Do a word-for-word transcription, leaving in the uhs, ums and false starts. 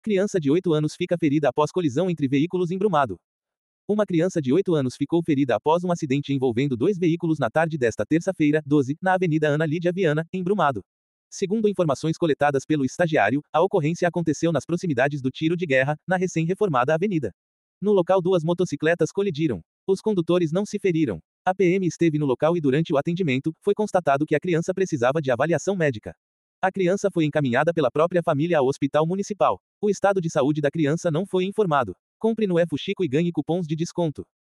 Criança de oito anos fica ferida após colisão entre veículos em Brumado. Uma criança de oito anos ficou ferida após um acidente envolvendo dois veículos na tarde desta terça-feira, doze, na Avenida Ana Lídia Viana, em Brumado. Segundo informações coletadas pelo estagiário, a ocorrência aconteceu nas proximidades do Tiro de Guerra, na recém-reformada avenida. No local, duas motocicletas colidiram. Os condutores não se feriram. A P M esteve no local e durante o atendimento, foi constatado que a criança precisava de avaliação médica. A criança foi encaminhada pela própria família ao hospital municipal. O estado de saúde da criança não foi informado. Compre no F Chico e ganhe cupons de desconto.